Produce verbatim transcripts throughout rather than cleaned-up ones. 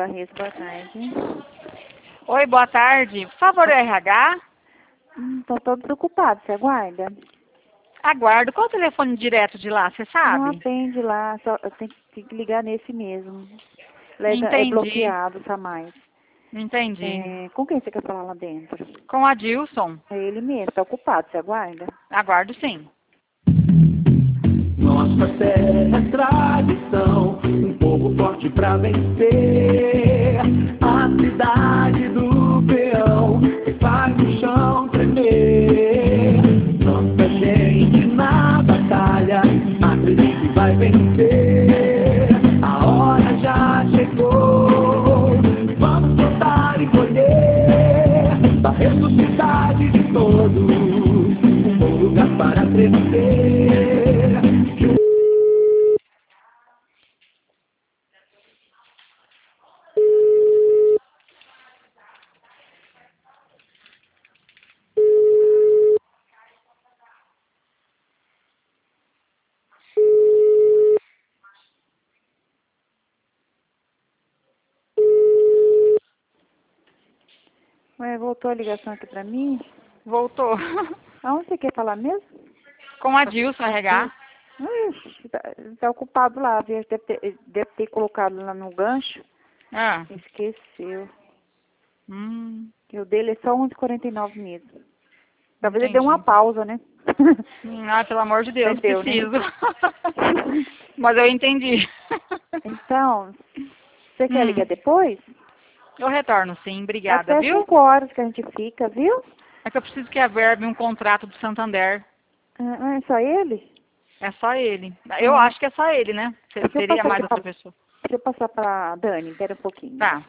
Barreto, boa tarde. Oi, boa tarde. Por favor, o R H? Estão todos ocupados, você aguarda? Aguardo. Qual o telefone direto de lá, você Não sabe? atende lá, só, tem, tem que ligar nesse mesmo. Lá é, da- é Entendi. bloqueado, tá mais. Entendi. É, com quem você quer falar lá dentro? Com a Dilson. É ele mesmo, tá ocupado, você aguarda? Aguardo sim. Nossa terra é tradição, um povo forte pra vencer. A cidade do peão que faz o chão tremer. Nossa gente na batalha, acredita que vai vencer. A hora já chegou, vamos plantar e colher. Da ressuscidade de todos, um bom lugar para crescer. Ué, voltou a ligação aqui pra mim? Voltou. Aonde você quer falar mesmo? Com a Dilson, R H. Ixi, tá, tá ocupado lá, viu? Deve ter, deve ter colocado lá no gancho. Ah. Esqueceu. Hum. E o dele é só onze e quarenta e nove mesmo. Talvez ele Entendi. dê uma pausa, né? Hum, Ah, pelo amor de Deus, Entendeu, né? preciso. Mas eu entendi. Então, você quer Hum. ligar depois? Eu retorno sim, obrigada, Até viu? cinco horas que a gente fica, viu? É que eu preciso que a verbe um contrato do Santander. Ah, é só ele? É só ele. Eu Uhum. acho que é só ele, né? Se- Deixa eu Teria passar mais aqui pra, outra pessoa. deixa eu passar pra Dani, espera um pouquinho. Tá.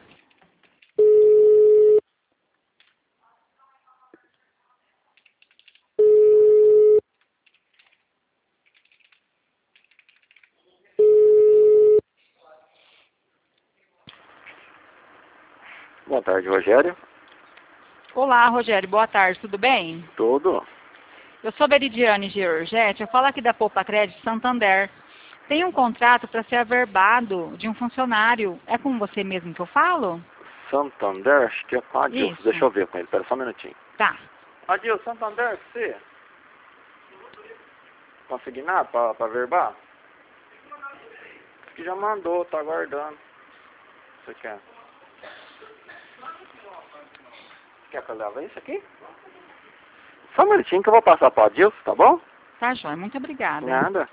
Boa tarde, Rogério. Olá, Rogério. Boa tarde. Tudo bem? Tudo? Eu sou Veridiane Giorgetti. Eu falo aqui da Poupa Crédito Santander. Tem um contrato para ser averbado de um funcionário. É com você mesmo que eu falo? Santander, acho que é com a Adilson. Isso. Deixa eu ver com ele, pera só um minutinho. Tá. Adilson, Santander, você? Consegui nada pra, pra verbar? Acho que já mandou, tá aguardando. Você quer? Quer que eu leve isso aqui? Só um minutinho que eu vou passar pra Adilson, tá bom? Tá, joia. Muito obrigada. Nada.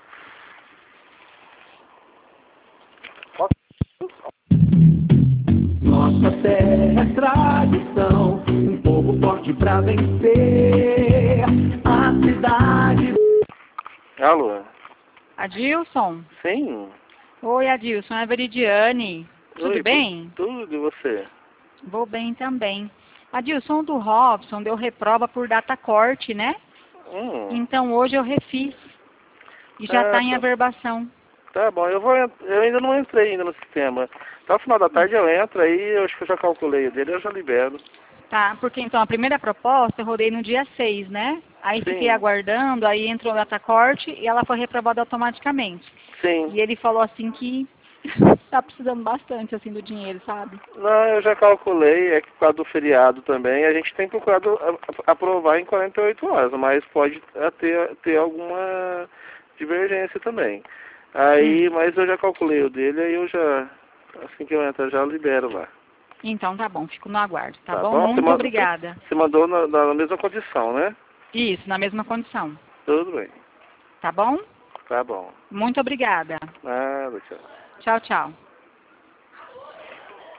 Nossa terra é tradição, um povo forte pra vencer. A cidade. Alô? Adilson? Sim. Oi, Adilson. É a Veridiane. Tudo Oi, bem? Tudo, e você? Vou bem também. Adilson, do Robson deu reprova por data corte, né? Hum. Então hoje eu refiz. E já Ah, está em tá. averbação. Tá bom, eu vou ent- eu ainda não entrei ainda no sistema. Até o final da tarde eu entro, aí eu acho que eu já calculei o dele, eu já libero. Tá, porque então a primeira proposta eu rodei no dia seis, né? Aí Sim. fiquei aguardando, aí entrou o data corte e ela foi reprovada automaticamente. Sim. E ele falou assim que tá precisando bastante assim do dinheiro, sabe? Não, eu já calculei, é que por causa do feriado também, a gente tem procurado a- a- aprovar em quarenta e oito horas, mas pode eh, ter, ter alguma divergência também. Aí, Hum. mas eu já calculei o dele, aí eu já, assim que eu entro, eu já libero lá. Então tá bom, fico no aguardo, tá, Tá bom? bom? Você Muito ma- obrigada. Você mandou na, na mesma condição, né? Isso, na mesma condição. Tudo bem. Tá bom? Tá bom. Muito obrigada. Nada, tchau. Tchau, tchau.